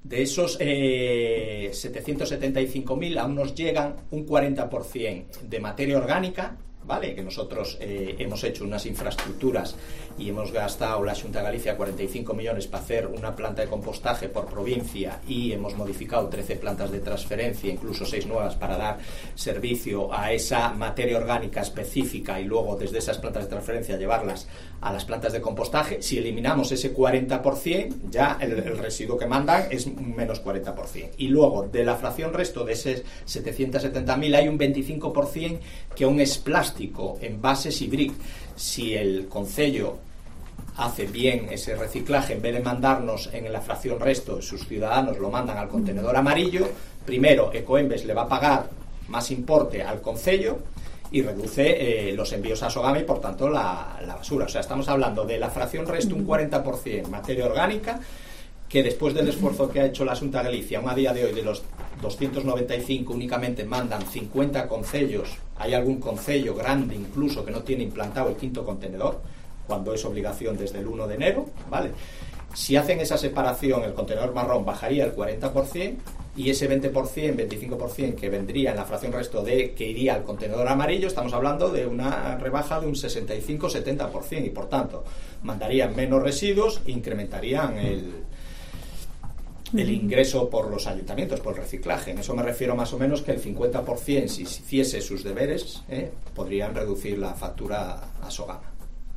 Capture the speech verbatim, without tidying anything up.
De esos eh, setecientos setenta y cinco mil aún nos llegan un cuarenta por ciento de materia orgánica, ¿vale? Que nosotros eh, hemos hecho unas infraestructuras y hemos gastado la Xunta de Galicia cuarenta y cinco millones para hacer una planta de compostaje por provincia, y hemos modificado trece plantas de transferencia, incluso seis nuevas, para dar servicio a esa materia orgánica específica y luego desde esas plantas de transferencia llevarlas a las plantas de compostaje. Si eliminamos ese cuarenta por ciento, ya el, el residuo que mandan es un menos cuarenta por ciento. Y luego, de la fracción resto de ese setecientos setenta mil, hay un veinticinco por ciento que aún es plástico, envases y brick. Si el concello hace bien ese reciclaje, en vez de mandarnos en la fracción resto, sus ciudadanos lo mandan al contenedor amarillo, primero Ecoembes le va a pagar más importe al concello y reduce eh, los envíos a Sogama y por tanto la, la basura. O sea, estamos hablando de la fracción resto un cuarenta por ciento materia orgánica, que después del esfuerzo que ha hecho la Xunta de Galicia, aún a día de hoy de los doscientos noventa y cinco únicamente mandan cincuenta concellos. Hay algún concello grande incluso que no tiene implantado el quinto contenedor, cuando es obligación desde el uno de enero, ¿vale? Si hacen esa separación, el contenedor marrón bajaría el cuarenta por ciento, y ese veinte por ciento, veinticinco por ciento que vendría en la fracción resto de que iría al contenedor amarillo, estamos hablando de una rebaja de un sesenta y cinco a setenta por ciento, y por tanto mandarían menos residuos e incrementarían el el ingreso por los ayuntamientos, por el reciclaje. En eso me refiero más o menos que el cincuenta por ciento, si hiciese sus deberes, eh, podrían reducir la factura a Sogama.